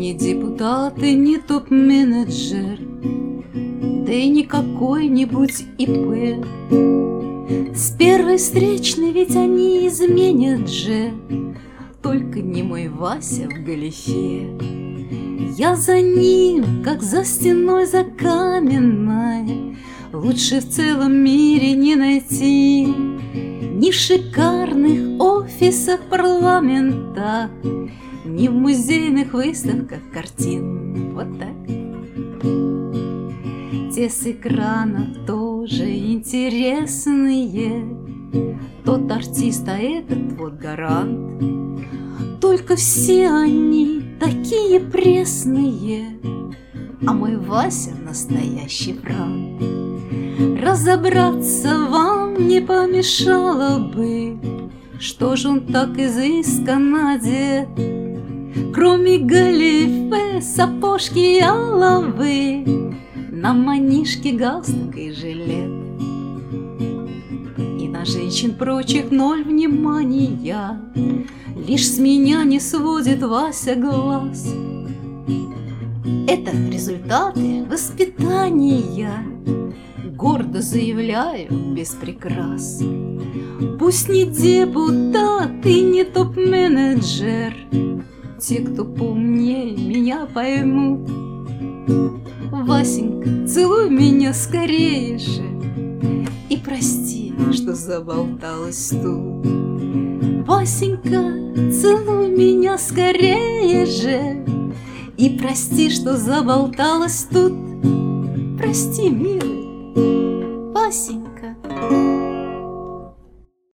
Не депутат и не топ-менеджер, да и не какой-нибудь ИП. С первой встречной ведь они изменят же, только не мой Вася в галифе. Я за ним, как за стеной за каменной, лучше в целом мире не найти. Ни в шикарных офисах парламента, ни в музейных выставках картин. Вот так. Те с экранов тоже интересные, тот артист, а этот вот гарант. Только все они такие пресные, а мой Вася настоящий франт. Разобраться вам не помешало бы, что ж он так изысканно одет. Кроме галифе, сапожки и оловы, на манишке галстук и жилет. И на женщин прочих ноль внимания, лишь с меня не сводит Вася глаз. Это результаты воспитания, гордо заявляю, без прикрас. Пусть не депутат и не топ-менеджер, те, кто поумнее, меня поймут. Васенька, целуй меня скорее же и прости, что заболталась тут. Васенька, целуй меня скорее же и прости, что заболталась тут. Прости, милый Васенька.